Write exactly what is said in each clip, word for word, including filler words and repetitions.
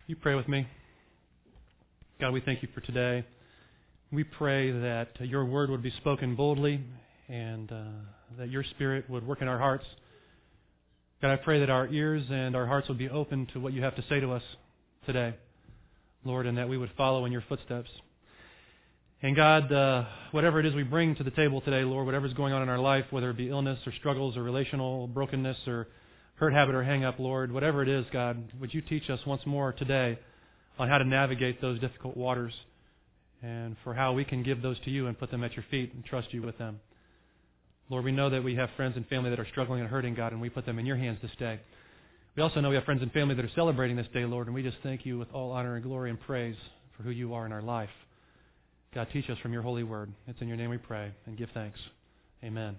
You pray with me. God, we thank you for today. We pray that uh, your word would be spoken boldly and uh, that your Spirit would work in our hearts. God, I pray that our ears and our hearts would be open to what you have to say to us today, Lord, and that we would follow in your footsteps. And God, uh, whatever it is we bring to the table today, Lord, whatever is going on in our life, whether it be illness or struggles or relational brokenness or hurt, habit, or hang-up, Lord, whatever it is, God, would you teach us once more today on how to navigate those difficult waters and for how we can give those to you and put them at your feet and trust you with them. Lord, we know that we have friends and family that are struggling and hurting, God, and we put them in your hands this day. We also know we have friends and family that are celebrating this day, Lord, and we just thank you with all honor and glory and praise for who you are in our life. God, teach us from your holy word. It's in your name we pray and give thanks. Amen.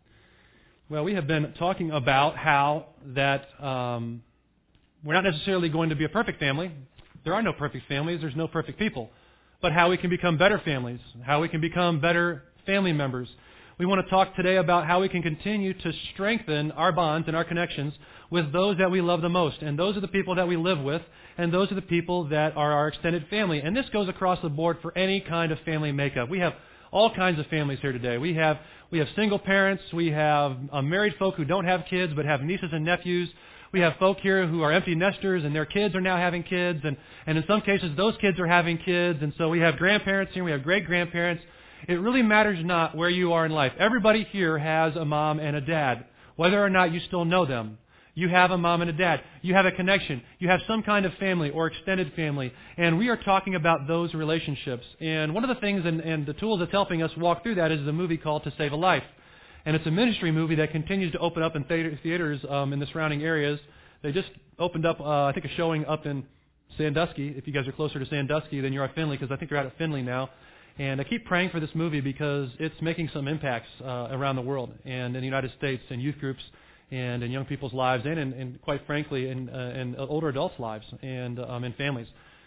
Well, we have been talking about how that um, we're not necessarily going to be a perfect family. There are no perfect families. There's no perfect people. But how we can become better families, how we can become better family members. We want to talk today about how we can continue to strengthen our bonds and our connections with those that we love the most. And those are the people that we live with, and those are the people that are our extended family. And this goes across the board for any kind of family makeup. We have all kinds of families here today. We have we have single parents. We have uh, married folk who don't have kids but have nieces and nephews. We have folk here who are empty nesters and their kids are now having kids. And, and in some cases, those kids are having kids. And so we have grandparents here. We have great-grandparents. It really matters not where you are in life. Everybody here has a mom and a dad, whether or not you still know them. You have a mom and a dad. You have a connection. You have some kind of family or extended family. And we are talking about those relationships. And one of the things and, and the tools that's helping us walk through that is a movie called To Save a Life. And it's a ministry movie that continues to open up in theaters um, in the surrounding areas. They just opened up, uh, I think, a showing up in Sandusky. If you guys are closer to Sandusky than you are Findlay, because I think you're out at Findlay now. And I keep praying for this movie because it's making some impacts uh, around the world and in the United States and youth groups and in young people's lives and, in, and quite frankly, in, uh, in older adults' lives and um, in families.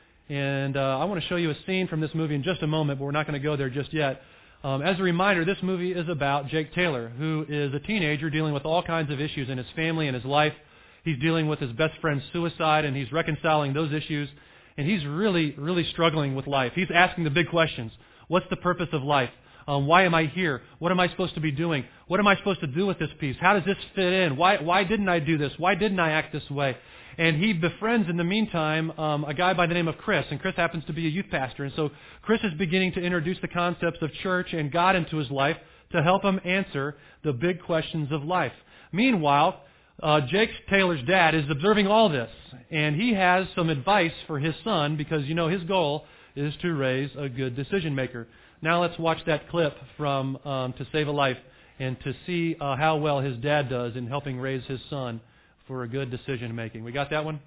And uh, I want to show you a scene from this movie in just a moment, but we're not going to go there just yet. Um, as a reminder, this movie is about Jake Taylor, who is a teenager dealing with all kinds of issues in his family and his life. He's dealing with his best friend's suicide, and he's reconciling those issues. And he's really, really struggling with life. He's asking the big questions. What's the purpose of life? Um, why am I here? What am I supposed to be doing? What am I supposed to do with this piece? How does this fit in? Why, why didn't I do this? Why didn't I act this way? And he befriends, in the meantime, um, a guy by the name of Chris. And Chris happens to be a youth pastor. And so Chris is beginning to introduce the concepts of church and God into his life to help him answer the big questions of life. Meanwhile, uh, Jake Taylor's dad is observing all this. And he has some advice for his son because, you know, his goal is to raise a good decision maker. Now let's watch that clip from um, To Save a Life and to see uh, how well his dad does in helping raise his son for a good decision making. We got that one?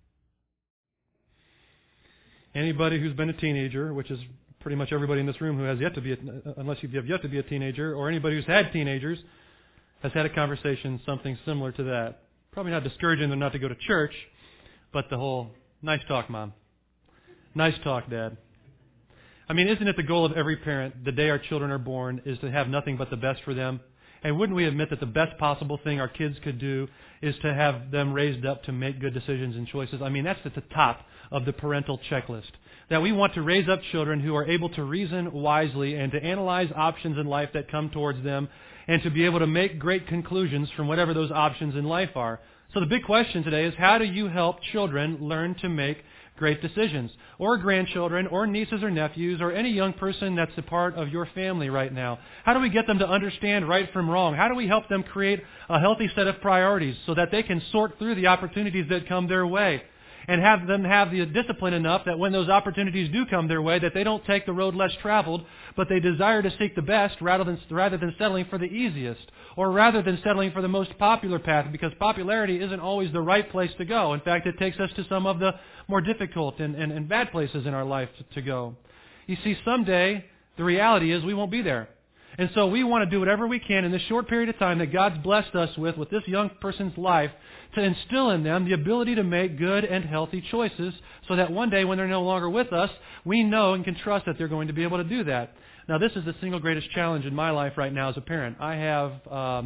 Anybody who's been a teenager, which is pretty much everybody in this room who has yet to be, a, unless you have yet to be a teenager, or anybody who's had teenagers, has had a conversation something similar to that. Probably not discouraging them not to go to church, but the whole, nice talk, Mom. Nice talk, Dad. I mean, isn't it the goal of every parent, the day our children are born, is to have nothing but the best for them? And wouldn't we admit that the best possible thing our kids could do is to have them raised up to make good decisions and choices? I mean, that's at the top of the parental checklist. That we want to raise up children who are able to reason wisely and to analyze options in life that come towards them and to be able to make great conclusions from whatever those options in life are. So the big question today is, how do you help children learn to make great decisions, or grandchildren, or nieces or nephews, or any young person that's a part of your family right now? How do we get them to understand right from wrong? How do we help them create a healthy set of priorities so that they can sort through the opportunities that come their way and have them have the discipline enough that when those opportunities do come their way, that they don't take the road less traveled, but they desire to seek the best rather than rather than settling for the easiest, or rather than settling for the most popular path, because popularity isn't always the right place to go. In fact, it takes us to some of the more difficult and, and, and bad places in our life to, to go. You see, someday, the reality is we won't be there. And so we want to do whatever we can in this short period of time that God's blessed us with, with this young person's life, to instill in them the ability to make good and healthy choices so that one day when they're no longer with us, we know and can trust that they're going to be able to do that. Now, this is the single greatest challenge in my life right now as a parent. I have um,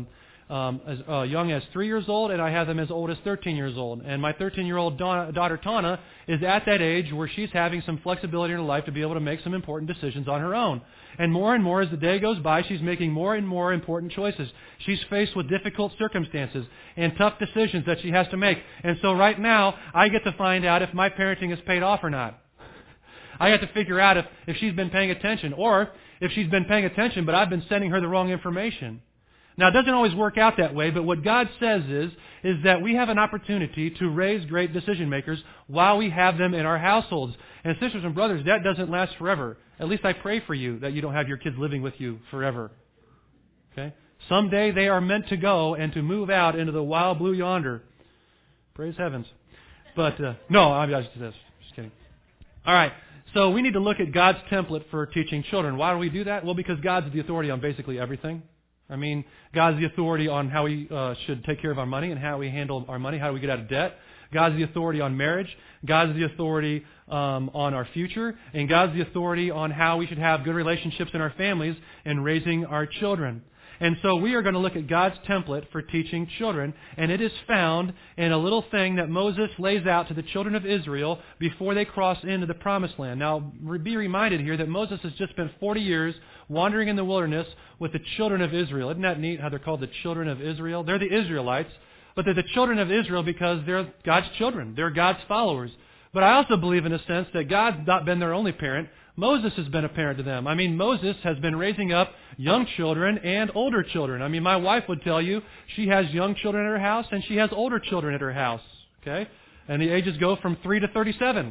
um, as uh, young as three years old, and I have them as old as thirteen years old. And my thirteen-year-old da- daughter, Tana, is at that age where she's having some flexibility in her life to be able to make some important decisions on her own. And more and more as the day goes by, she's making more and more important choices. She's faced with difficult circumstances and tough decisions that she has to make. And so right now, I get to find out if my parenting is paid off or not. I have to figure out if, if she's been paying attention, or if she's been paying attention, but I've been sending her the wrong information. Now, it doesn't always work out that way, but what God says is, is that we have an opportunity to raise great decision makers while we have them in our households. And sisters and brothers, that doesn't last forever. At least I pray for you that you don't have your kids living with you forever. Okay? Someday they are meant to go and to move out into the wild blue yonder. Praise heavens. But, uh, no, I'm just, just kidding. All right. So we need to look at God's template for teaching children. Why do we do that? Well, because God's the authority on basically everything. I mean, God's the authority on how we uh, should take care of our money and how we handle our money, how do we get out of debt. God's the authority on marriage. God's the authority um, on our future. And God's the authority on how we should have good relationships in our families and raising our children. And so we are going to look at God's template for teaching children, and it is found in a little thing that Moses lays out to the children of Israel before they cross into the Promised Land. Now, be reminded here that Moses has just spent forty years wandering in the wilderness with the children of Israel. Isn't that neat how they're called the children of Israel? They're the Israelites, but they're the children of Israel because they're God's children. They're God's followers. But I also believe in a sense that God's not been their only parent. Moses has been a parent to them. I mean, Moses has been raising up young children and older children. I mean, my wife would tell you she has young children at her house and she has older children at her house. Okay? And the ages go from three to thirty-seven.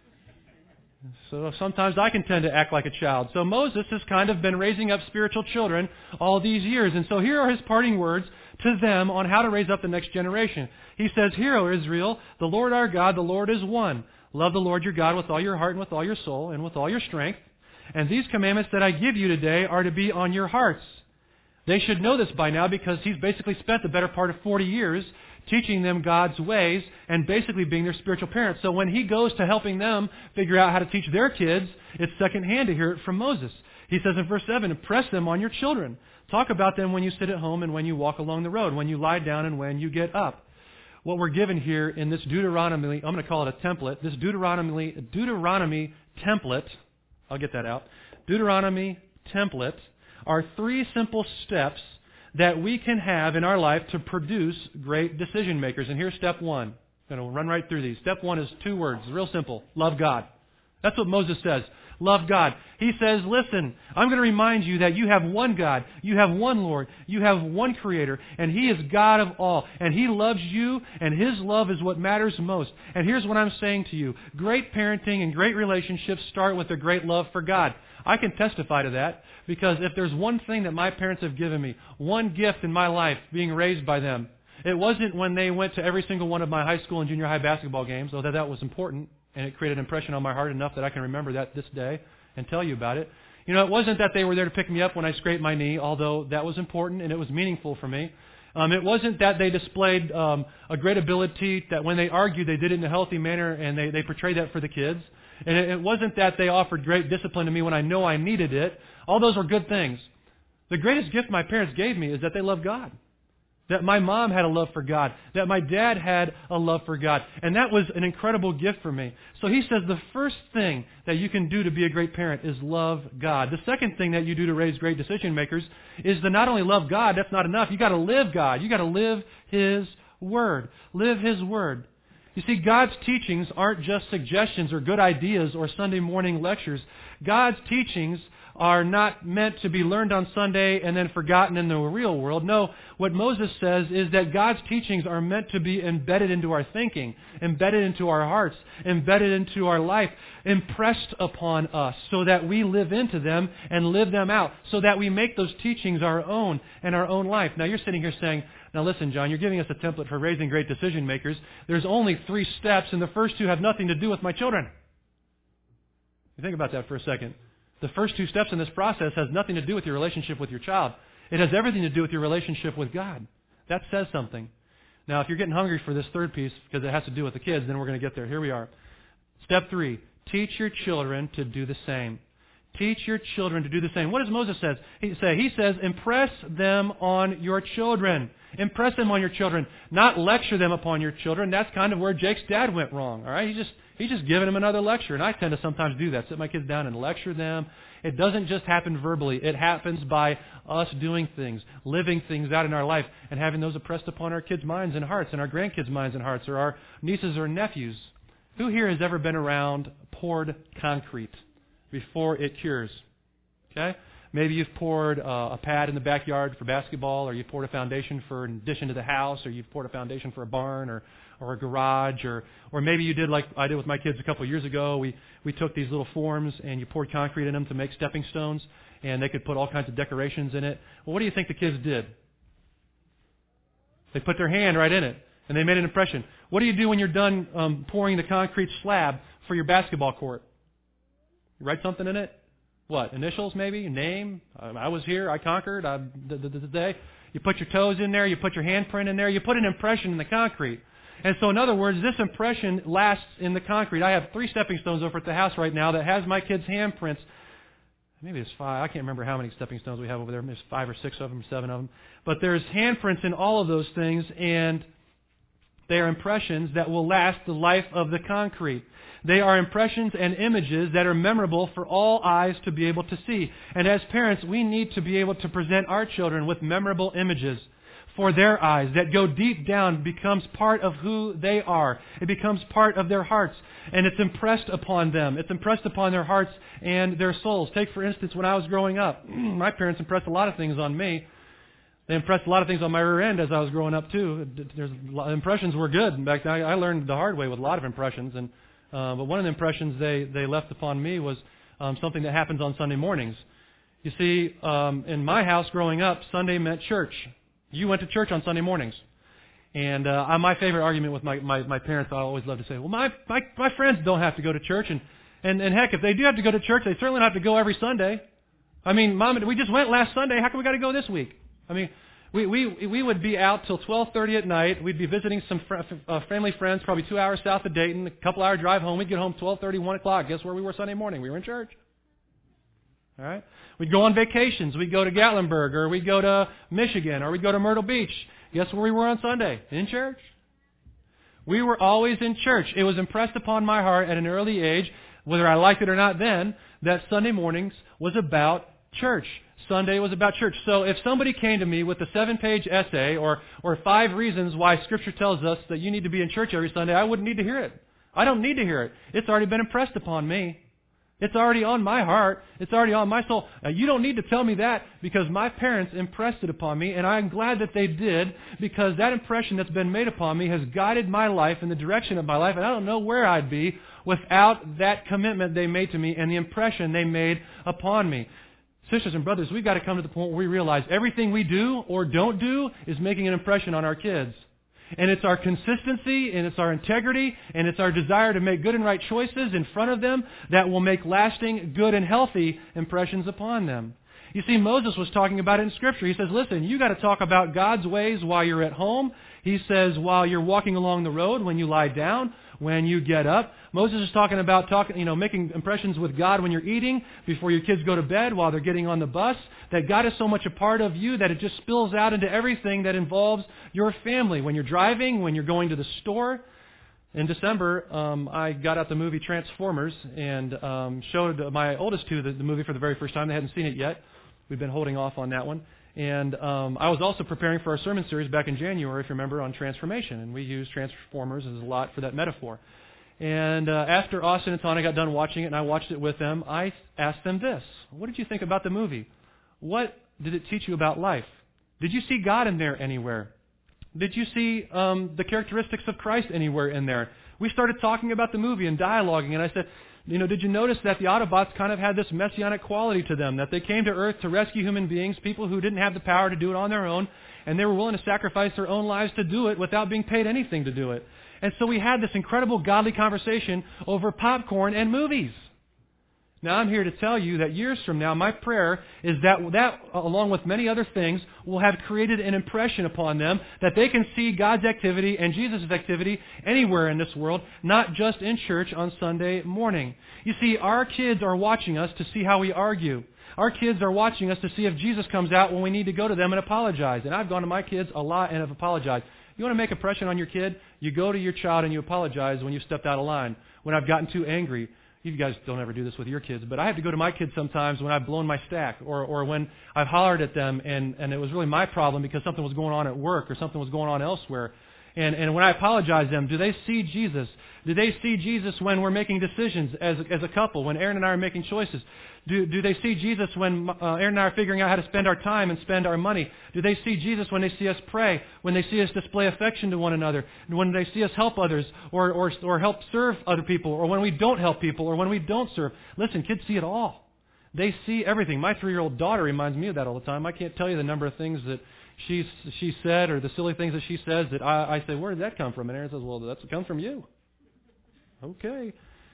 So sometimes I can tend to act like a child. So Moses has kind of been raising up spiritual children all these years. And so here are his parting words to them on how to raise up the next generation. He says, "Hear, O Israel, the Lord our God, the Lord is one. Love the Lord your God with all your heart and with all your soul and with all your strength. And these commandments that I give you today are to be on your hearts." They should know this by now because he's basically spent the better part of forty years teaching them God's ways and basically being their spiritual parents. So when he goes to helping them figure out how to teach their kids, it's secondhand to hear it from Moses. He says in verse seven, "Impress them on your children. Talk about them when you sit at home and when you walk along the road, when you lie down and when you get up." What we're given here in this Deuteronomy, I'm going to call it a template, this Deuteronomy, Deuteronomy template, I'll get that out, Deuteronomy template are three simple steps that we can have in our life to produce great decision makers. And here's step one. I'm going to run right through these. Step one is two words, real simple, love God. That's what Moses says. Love God. He says, listen, I'm going to remind you that you have one God, you have one Lord, you have one Creator, and He is God of all. And He loves you, and His love is what matters most. And here's what I'm saying to you. Great parenting and great relationships start with a great love for God. I can testify to that because if there's one thing that my parents have given me, one gift in my life being raised by them, it wasn't when they went to every single one of my high school and junior high basketball games, although that was important. And it created an impression on my heart enough that I can remember that this day and tell you about it. You know, it wasn't that they were there to pick me up when I scraped my knee, although that was important and it was meaningful for me. Um, it wasn't that they displayed um, a great ability, that when they argued, they did it in a healthy manner and they, they portrayed that for the kids. And it, it wasn't that they offered great discipline to me when I know I needed it. All those were good things. The greatest gift my parents gave me is that they loved God. That my mom had a love for God. That my dad had a love for God. And that was an incredible gift for me. So he says the first thing that you can do to be a great parent is love God. The second thing that you do to raise great decision makers is to not only love God, that's not enough. You got to live God. You got to live His Word. Live His Word. You see, God's teachings aren't just suggestions or good ideas or Sunday morning lectures. God's teachings are not meant to be learned on Sunday and then forgotten in the real world. No, what Moses says is that God's teachings are meant to be embedded into our thinking, embedded into our hearts, embedded into our life, impressed upon us so that we live into them and live them out, so that we make those teachings our own and our own life. Now you're sitting here saying, now listen, John, you're giving us a template for raising great decision makers. There's only three steps and the first two have nothing to do with my children. You think about that for a second. The first two steps in this process has nothing to do with your relationship with your child. It has everything to do with your relationship with God. That says something. Now, if you're getting hungry for this third piece, because it has to do with the kids, then we're going to get there. Here we are. Step three, teach your children to do the same. Teach your children to do the same. What does Moses says? He say? He says, impress them on your children. Impress them on your children. Not lecture them upon your children. That's kind of where Jake's dad went wrong. All right, he just he's just giving them another lecture, and I tend to sometimes do that. Sit my kids down and lecture them. It doesn't just happen verbally. It happens by us doing things, living things out in our life, and having those impressed upon our kids' minds and hearts, and our grandkids' minds and hearts, or our nieces or nephews. Who here has ever been around poured concrete before it cures? Okay? Maybe you've poured uh, a pad in the backyard for basketball, or you've poured a foundation for an addition to the house, or you've poured a foundation for a barn or, or a garage, or or maybe you did like I did with my kids a couple of years ago. We we took these little forms and you poured concrete in them to make stepping stones, and they could put all kinds of decorations in it. Well, what do you think the kids did? They put their hand right in it, and they made an impression. What do you do when you're done um, pouring the concrete slab for your basketball court? You write something in it? What? Initials maybe? Name? Um, I was here. I conquered. I, the, the, the day. You put your toes in there. You put your handprint in there. You put an impression in the concrete. And so in other words, this impression lasts in the concrete. I have three stepping stones over at the house right now that has my kids' handprints. Maybe it's five. I can't remember how many stepping stones we have over there. Maybe it's five or six of them, seven of them. But there's handprints in all of those things, and they are impressions that will last the life of the concrete. They are impressions and images that are memorable for all eyes to be able to see. And as parents, we need to be able to present our children with memorable images for their eyes that go deep down, becomes part of who they are. It becomes part of their hearts, and it's impressed upon them. It's impressed upon their hearts and their souls. Take, for instance, when I was growing up, my parents impressed a lot of things on me. They impressed a lot of things on my rear end as I was growing up, too. There's, impressions were good. In fact, I, I learned the hard way with a lot of impressions, and Uh, but one of the impressions they, they left upon me was um, something that happens on Sunday mornings. You see, um, in my house growing up, Sunday meant church. You went to church on Sunday mornings. And uh, my favorite argument with my, my, my parents, I always love to say, well, my, my, my friends don't have to go to church. And, and, and heck, if they do have to go to church, they certainly don't have to go every Sunday. I mean, Mom, we just went last Sunday. How come we got to go this week? I mean, We, we we would be out till twelve thirty at night. We'd be visiting some fr- uh, family friends, probably two hours south of Dayton. A couple hour drive home. We'd get home twelve thirty, one o'clock. Guess where we were Sunday morning? We were in church. All right. We'd go on vacations. We'd go to Gatlinburg, or we'd go to Michigan, or we'd go to Myrtle Beach. Guess where we were on Sunday? In church. We were always in church. It was impressed upon my heart at an early age, whether I liked it or not then, that Sunday mornings was about church. Sunday was about church. So if somebody came to me with a seven-page essay or, or five reasons why Scripture tells us that you need to be in church every Sunday, I wouldn't need to hear it. I don't need to hear it. It's already been impressed upon me. It's already on my heart. It's already on my soul. Now, you don't need to tell me that because my parents impressed it upon me, and I'm glad that they did because that impression that's been made upon me has guided my life in the direction of my life, and I don't know where I'd be without that commitment they made to me and the impression they made upon me. Sisters and brothers, we've got to come to the point where we realize everything we do or don't do is making an impression on our kids. And it's our consistency, and it's our integrity, and it's our desire to make good and right choices in front of them that will make lasting, good, and healthy impressions upon them. You see, Moses was talking about it in Scripture. He says, listen, you got to talk about God's ways while you're at home. He says, while you're walking along the road, when you lie down, when you get up. Moses is talking about talking, you know, making impressions with God when you're eating, before your kids go to bed, while they're getting on the bus. That God is so much a part of you that it just spills out into everything that involves your family. When you're driving, when you're going to the store. In December, um, I got out the movie Transformers and um, showed my oldest two the, the movie for the very first time. They hadn't seen it yet. We've been holding off on that one. And um, I was also preparing for our sermon series back in January, if you remember, on transformation. And we used Transformers as a lot for that metaphor. And uh, after Austin and Tana got done watching it, and I watched it with them, I asked them this. What did you think about the movie? What did it teach you about life? Did you see God in there anywhere? Did you see um, the characteristics of Christ anywhere in there? We started talking about the movie and dialoguing, and I said, you know, did you notice that the Autobots kind of had this messianic quality to them, that they came to Earth to rescue human beings, people who didn't have the power to do it on their own, and they were willing to sacrifice their own lives to do it without being paid anything to do it. And so we had this incredible godly conversation over popcorn and movies. Now, I'm here to tell you that years from now, my prayer is that that, along with many other things, will have created an impression upon them that they can see God's activity and Jesus' activity anywhere in this world, not just in church on Sunday morning. You see, our kids are watching us to see how we argue. Our kids are watching us to see if Jesus comes out when we need to go to them and apologize. And I've gone to my kids a lot and have apologized. You want to make a impression on your kid? You go to your child and you apologize when you stepped out of line. When I've gotten too angry. You guys don't ever do this with your kids, but I have to go to my kids sometimes when I've blown my stack or, or when I've hollered at them and, and it was really my problem because something was going on at work or something was going on elsewhere. And, and when I apologize to them, do they see Jesus? Do they see Jesus when we're making decisions as, as a couple, when Aaron and I are making choices? Do, do they see Jesus when uh, Aaron and I are figuring out how to spend our time and spend our money? Do they see Jesus when they see us pray, when they see us display affection to one another, when they see us help others or, or, or help serve other people, or when we don't help people, or when we don't serve? Listen, kids see it all. They see everything. My three-year-old daughter reminds me of that all the time. I can't tell you the number of things that she she said or the silly things that she says that I, I say, where did that come from? And Aaron says, well, that's what comes from you. Okay.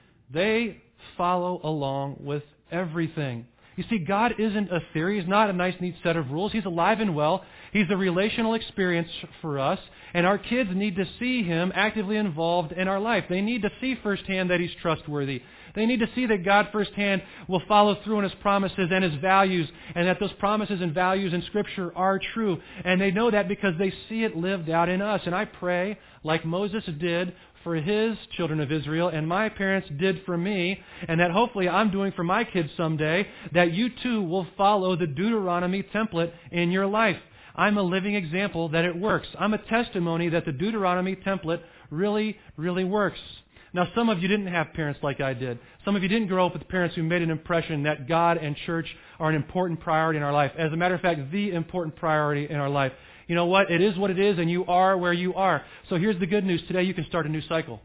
They follow along with everything. You see, God isn't a theory. He's not a nice, neat set of rules. He's alive and well. He's a relational experience for us. And our kids need to see Him actively involved in our life. They need to see firsthand that He's trustworthy. They need to see that God firsthand will follow through on His promises and His values, and that those promises and values in Scripture are true. And they know that because they see it lived out in us. And I pray, like Moses did for his children of Israel, and my parents did for me, and that hopefully I'm doing for my kids someday, that you too will follow the Deuteronomy template in your life. I'm a living example that it works. I'm a testimony that the Deuteronomy template really, really works. Now, some of you didn't have parents like I did. Some of you didn't grow up with parents who made an impression that God and church are an important priority in our life. As a matter of fact, the important priority in our life. You know what? It is what it is, and you are where you are. So here's the good news. Today you can start a new cycle.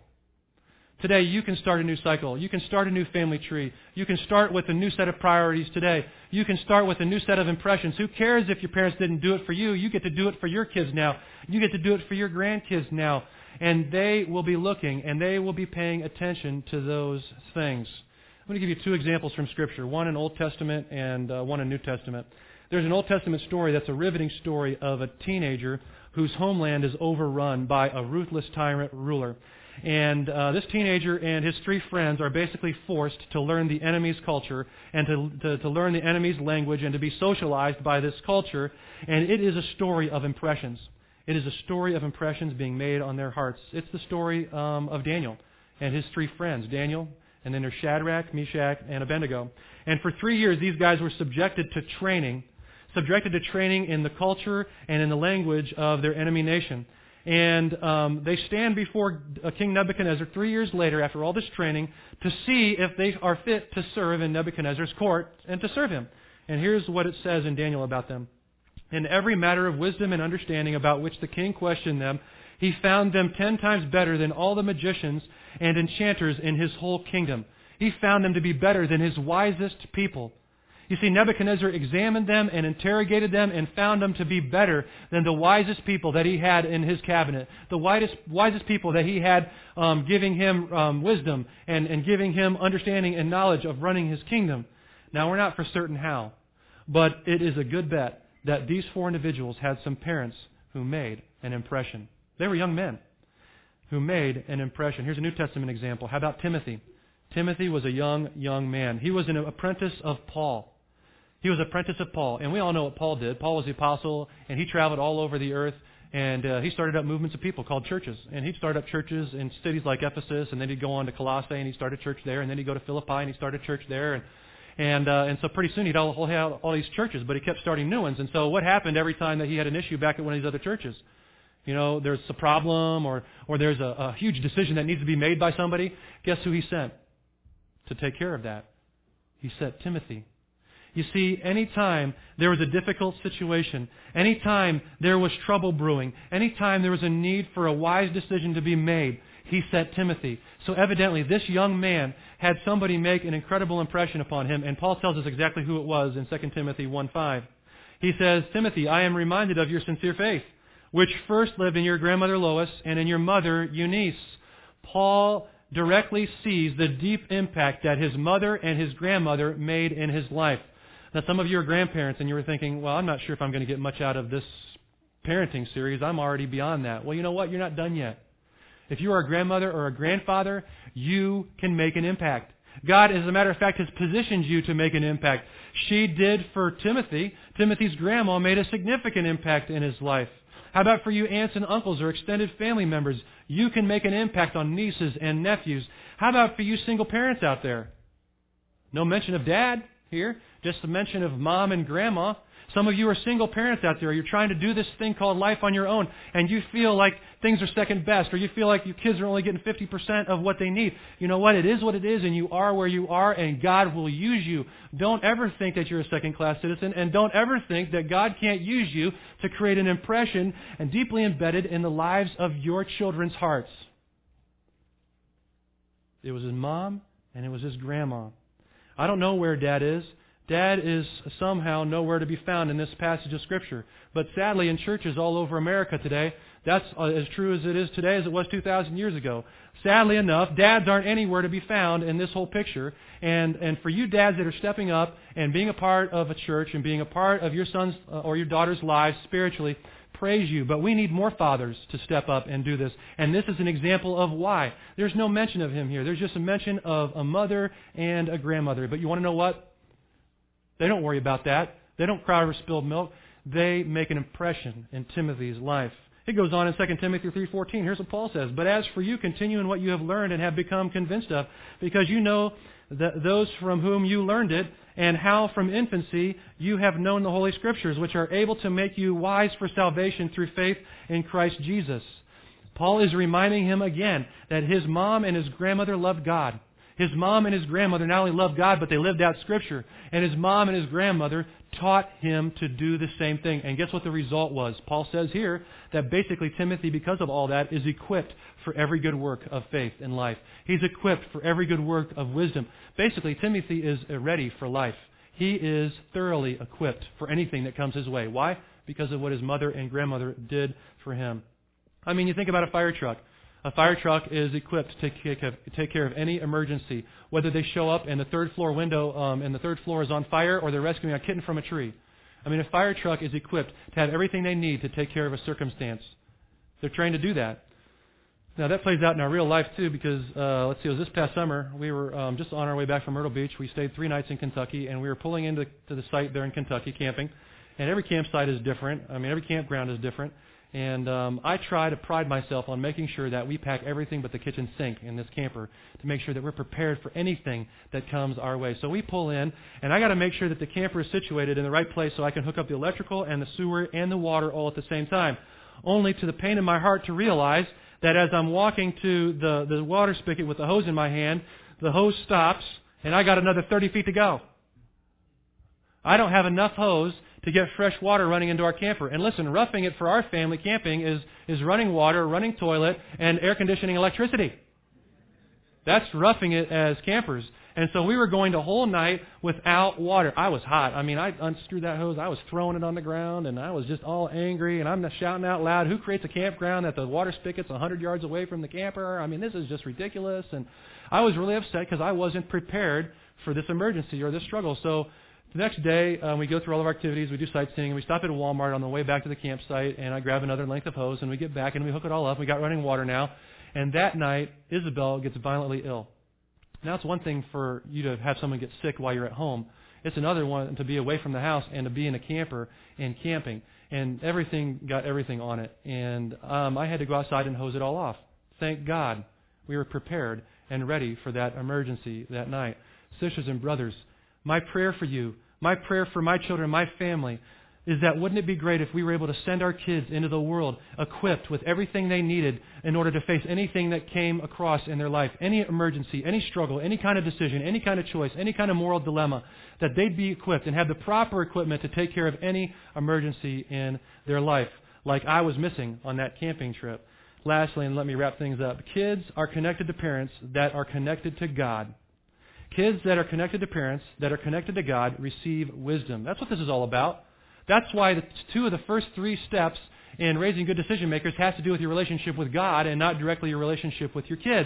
Today you can start a new cycle. You can start a new family tree. You can start with a new set of priorities today. You can start with a new set of impressions. Who cares if your parents didn't do it for you? You get to do it for your kids now. You get to do it for your grandkids now. And they will be looking, and they will be paying attention to those things. I'm going to give you two examples from Scripture, one in Old Testament and uh, one in New Testament. There's an Old Testament story that's a riveting story of a teenager whose homeland is overrun by a ruthless tyrant ruler. And uh, this teenager and his three friends are basically forced to learn the enemy's culture and to, to, to learn the enemy's language and to be socialized by this culture. And it is a story of impressions. It is a story of impressions being made on their hearts. It's the story um, of Daniel and his three friends, Daniel, and then there's Shadrach, Meshach, and Abednego. And for three years, these guys were subjected to training, subjected to training in the culture and in the language of their enemy nation. And um, they stand before uh, King Nebuchadnezzar three years later, after all this training, to see if they are fit to serve in Nebuchadnezzar's court and to serve him. And here's what it says in Daniel about them. In every matter of wisdom and understanding about which the king questioned them, he found them ten times better than all the magicians and enchanters in his whole kingdom. He found them to be better than his wisest people. You see, Nebuchadnezzar examined them and interrogated them and found them to be better than the wisest people that he had in his cabinet. The wisest, wisest people that he had um, giving him um, wisdom and, and giving him understanding and knowledge of running his kingdom. Now, we're not for certain how, but it is a good bet that these four individuals had some parents who made an impression. They were young men who made an impression. Here's a New Testament example. How about Timothy? Timothy was a young, young man. He was an apprentice of Paul. He was an apprentice of Paul. And we all know what Paul did. Paul was the apostle, and he traveled all over the earth, and uh, he started up movements of people called churches. And he'd start up churches in cities like Ephesus, and then he'd go on to Colossae, and he'd start a church there, and then he'd go to Philippi, and he'd start a church there, and And uh, and so pretty soon he'd all, all have all these churches, but he kept starting new ones. And so what happened every time that he had an issue back at one of these other churches? You know, there's a problem or, or there's a, a huge decision that needs to be made by somebody. Guess who he sent to take care of that? He sent Timothy. You see, anytime there was a difficult situation, anytime there was trouble brewing, anytime there was a need for a wise decision to be made, he sent Timothy. So evidently, this young man had somebody make an incredible impression upon him, and Paul tells us exactly who it was in Second Timothy one five. He says, Timothy, I am reminded of your sincere faith, which first lived in your grandmother Lois and in your mother Eunice. Paul directly sees the deep impact that his mother and his grandmother made in his life. Now, some of you are grandparents and you were thinking, well, I'm not sure if I'm going to get much out of this parenting series. I'm already beyond that. Well, you know what? You're not done yet. If you are a grandmother or a grandfather, you can make an impact. God, as a matter of fact, has positioned you to make an impact. She did for Timothy. Timothy's grandma made a significant impact in his life. How about for you aunts and uncles or extended family members? You can make an impact on nieces and nephews. How about for you single parents out there? No mention of dad here, just a mention of mom and grandma. Some of you are single parents out there. You're trying to do this thing called life on your own, and you feel like things are second best, or you feel like your kids are only getting fifty percent of what they need. You know what? It is what it is, and you are where you are, and God will use you. Don't ever think that you're a second-class citizen, and don't ever think that God can't use you to create an impression and deeply embedded in the lives of your children's hearts. It was his mom, and it was his grandma. I don't know where Dad is. Dad is somehow nowhere to be found in this passage of Scripture. But sadly, in churches all over America today, that's as true as it is today as it was two thousand years ago. Sadly enough, dads aren't anywhere to be found in this whole picture. And and for you dads that are stepping up and being a part of a church and being a part of your son's or your daughter's lives spiritually, praise you. But we need more fathers to step up and do this. And this is an example of why. There's no mention of him here. There's just a mention of a mother and a grandmother. But you want to know what? They don't worry about that. They don't cry over spilled milk. They make an impression in Timothy's life. It goes on in Second Timothy three fourteen. Here's what Paul says. But as for you, continue in what you have learned and have become convinced of, because you know that those from whom you learned it, and how from infancy you have known the Holy Scriptures, which are able to make you wise for salvation through faith in Christ Jesus. Paul is reminding him again that his mom and his grandmother loved God. His mom and his grandmother not only loved God, but they lived out Scripture. And his mom and his grandmother taught him to do the same thing. And guess what the result was? Paul says here that basically Timothy, because of all that, is equipped for every good work of faith in life. He's equipped for every good work of wisdom. Basically, Timothy is ready for life. He is thoroughly equipped for anything that comes his way. Why? Because of what his mother and grandmother did for him. I mean, you think about a fire truck. A fire truck is equipped to take care of any emergency, whether they show up and the third floor window um, and the third floor is on fire, or they're rescuing a kitten from a tree. I mean, a fire truck is equipped to have everything they need to take care of a circumstance. They're trained to do that. Now, that plays out in our real life, too, because, uh, let's see, it was this past summer. We were um, just on our way back from Myrtle Beach. We stayed three nights in Kentucky, and we were pulling into to the site there in Kentucky, camping. And every campsite is different. I mean, every campground is different. And um, I try to pride myself on making sure that we pack everything but the kitchen sink in this camper to make sure that we're prepared for anything that comes our way. So we pull in, and I got to make sure that the camper is situated in the right place so I can hook up the electrical and the sewer and the water all at the same time. Only to the pain in my heart to realize that as I'm walking to the, the water spigot with the hose in my hand, the hose stops, and I got another thirty feet to go. I don't have enough hose to get fresh water running into our camper. And listen, roughing it for our family camping is, is running water, running toilet, and air conditioning electricity. That's roughing it as campers. And so we were going the whole night without water. I was hot. I mean, I unscrewed that hose. I was throwing it on the ground, and I was just all angry, and I'm shouting out loud, who creates a campground that the water spigot's one hundred yards away from the camper? I mean, this is just ridiculous. And I was really upset because I wasn't prepared for this emergency or this struggle. So the next day, um, we go through all of our activities, we do sightseeing, and we stop at a Walmart on the way back to the campsite, and I grab another length of hose, and we get back, and we hook it all up. We got running water now. And that night, Isabel gets violently ill. Now, it's one thing for you to have someone get sick while you're at home. It's another one to be away from the house and to be in a camper and camping. And everything got everything on it. And um, I had to go outside and hose it all off. Thank God we were prepared and ready for that emergency that night. Sisters and brothers, my prayer for you, my prayer for my children, my family, is that wouldn't it be great if we were able to send our kids into the world equipped with everything they needed in order to face anything that came across in their life, any emergency, any struggle, any kind of decision, any kind of choice, any kind of moral dilemma, that they'd be equipped and have the proper equipment to take care of any emergency in their life, like I was missing on that camping trip. Lastly, and let me wrap things up, kids are connected to parents that are connected to God. Kids that are connected to parents that are connected to God receive wisdom. That's what this is all about. That's why the two of the first three steps in raising good decision makers has to do with your relationship with God and not directly your relationship with your kids.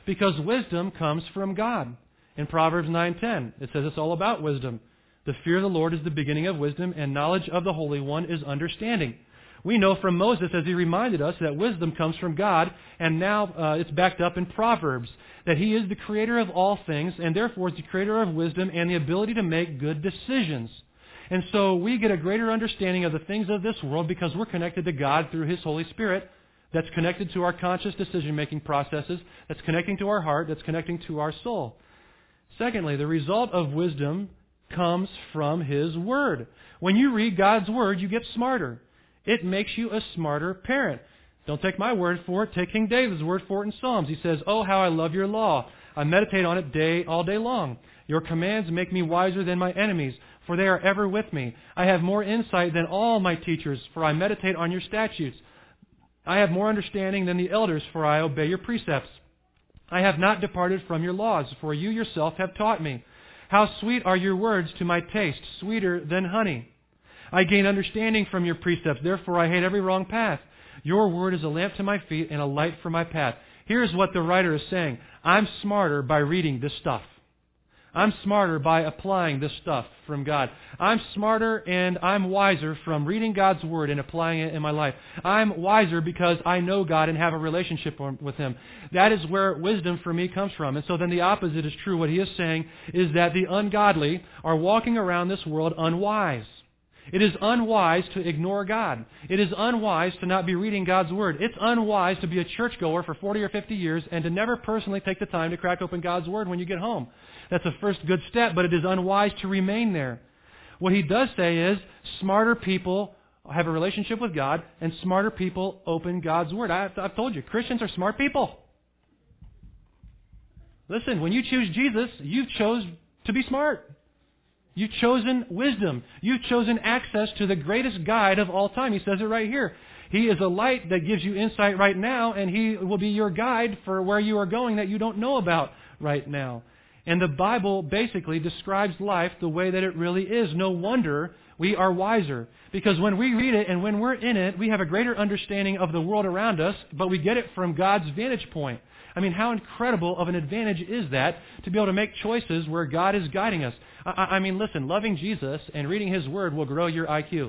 Because wisdom comes from God. In Proverbs nine ten, it says it's all about wisdom. The fear of the Lord is the beginning of wisdom, and knowledge of the Holy One is understanding. We know from Moses, as he reminded us, that wisdom comes from God, and now uh, it's backed up in Proverbs, that He is the creator of all things, and therefore is the creator of wisdom and the ability to make good decisions. And so we get a greater understanding of the things of this world because we're connected to God through His Holy Spirit, that's connected to our conscious decision-making processes, that's connecting to our heart, that's connecting to our soul. Secondly, the result of wisdom comes from His Word. When you read God's Word, you get smarter. It makes you a smarter parent. Don't take my word for it. Take King David's word for it in Psalms. He says, "Oh, how I love your law. I meditate on it day, all day long. Your commands make me wiser than my enemies, for they are ever with me. I have more insight than all my teachers, for I meditate on your statutes. I have more understanding than the elders, for I obey your precepts. I have not departed from your laws, for you yourself have taught me. How sweet are your words to my taste, sweeter than honey. I gain understanding from your precepts, therefore I hate every wrong path. Your word is a lamp to my feet and a light for my path." Here's what the writer is saying. I'm smarter by reading this stuff. I'm smarter by applying this stuff from God. I'm smarter and I'm wiser from reading God's Word and applying it in my life. I'm wiser because I know God and have a relationship with Him. That is where wisdom for me comes from. And so then the opposite is true. What he is saying is that the ungodly are walking around this world unwise. It is unwise to ignore God. It is unwise to not be reading God's Word. It's unwise to be a churchgoer for forty or fifty years and to never personally take the time to crack open God's Word when you get home. That's a first good step, but it is unwise to remain there. What he does say is, smarter people have a relationship with God, and smarter people open God's Word. I, I've told you, Christians are smart people. Listen, when you choose Jesus, you chose to be smart. You've chosen wisdom. You've chosen access to the greatest guide of all time. He says it right here. He is a light that gives you insight right now, and He will be your guide for where you are going that you don't know about right now. And the Bible basically describes life the way that it really is. No wonder we are wiser. Because when we read it and when we're in it, we have a greater understanding of the world around us, but we get it from God's vantage point. I mean, how incredible of an advantage is that to be able to make choices where God is guiding us? I, I mean, listen, loving Jesus and reading His Word will grow your I Q.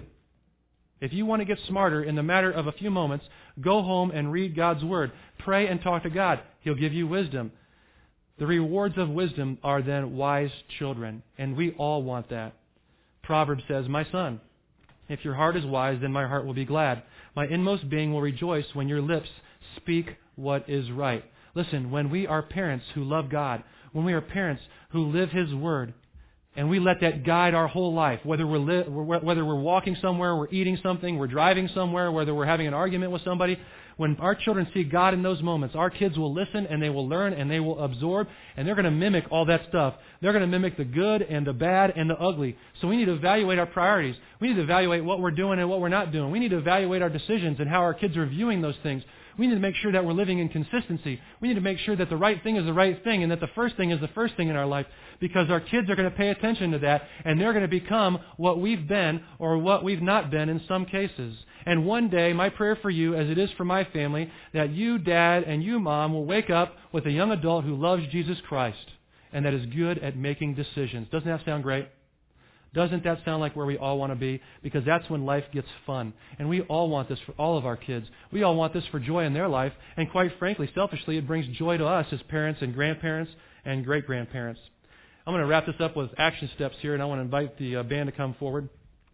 If you want to get smarter in the matter of a few moments, go home and read God's Word. Pray and talk to God. He'll give you wisdom. The rewards of wisdom are then wise children, and we all want that. Proverbs says, "My son, if your heart is wise, then my heart will be glad. My inmost being will rejoice when your lips speak what is right." Listen, when we are parents who love God, when we are parents who live His Word, and we let that guide our whole life, whether we're li- whether we're walking somewhere, we're eating something, we're driving somewhere, whether we're having an argument with somebody, when our children see God in those moments, our kids will listen and they will learn and they will absorb, and they're going to mimic all that stuff. They're going to mimic the good and the bad and the ugly. So we need to evaluate our priorities. We need to evaluate what we're doing and what we're not doing. We need to evaluate our decisions and how our kids are viewing those things. We need to make sure that we're living in consistency. We need to make sure that the right thing is the right thing and that the first thing is the first thing in our life, because our kids are going to pay attention to that, and they're going to become what we've been or what we've not been in some cases. And one day, my prayer for you, as it is for my family, that you, Dad, and you, Mom, will wake up with a young adult who loves Jesus Christ and that is good at making decisions. Doesn't that sound great? Doesn't that sound like where we all want to be? Because that's when life gets fun. And we all want this for all of our kids. We all want this for joy in their life. And quite frankly, selfishly, it brings joy to us as parents and grandparents and great-grandparents. I'm going to wrap this up with action steps here, and I want to invite the uh, band to come forward.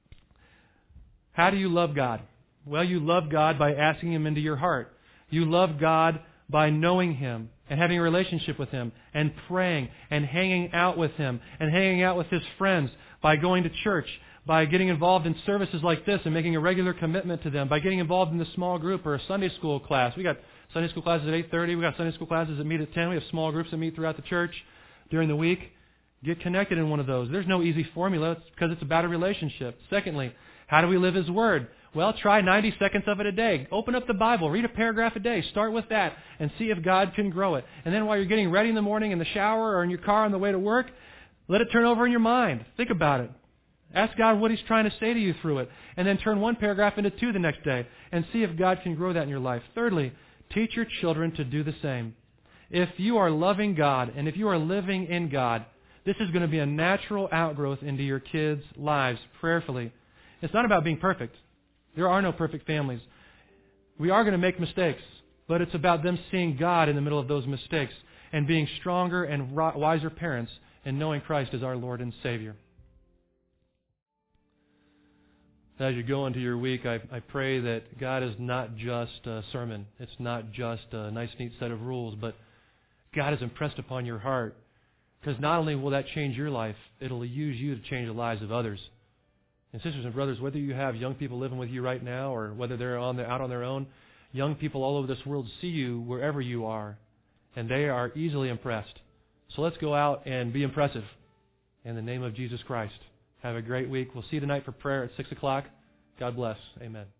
How do you love God? Well, you love God by asking Him into your heart. You love God by knowing Him and having a relationship with Him and praying and hanging out with Him and hanging out with His friends, by going to church, by getting involved in services like this and making a regular commitment to them, by getting involved in the small group or a Sunday school class. We got Sunday school classes at eight thirty. We got Sunday school classes that meet at ten. We have small groups that meet throughout the church during the week. Get connected in one of those. There's no easy formula. It's because it's about a relationship. Secondly, how do we live His Word? Well, try ninety seconds of it a day. Open up the Bible. Read a paragraph a day. Start with that and see if God can grow it. And then while you're getting ready in the morning in the shower or in your car on the way to work, let it turn over in your mind. Think about it. Ask God what He's trying to say to you through it. And then turn one paragraph into two the next day and see if God can grow that in your life. Thirdly, teach your children to do the same. If you are loving God and if you are living in God, this is going to be a natural outgrowth into your kids' lives prayerfully. It's not about being perfect. There are no perfect families. We are going to make mistakes, but it's about them seeing God in the middle of those mistakes and being stronger and wiser parents and knowing Christ as our Lord and Savior. As you go into your week, I, I pray that God is not just a sermon. It's not just a nice, neat set of rules, but God is impressed upon your heart. Because not only will that change your life, it'll use you to change the lives of others. And sisters and brothers, whether you have young people living with you right now or whether they're on their, out on their own, young people all over this world see you wherever you are, and they are easily impressed. So let's go out and be impressive in the name of Jesus Christ. Have a great week. We'll see you tonight for prayer at six o'clock. God bless. Amen.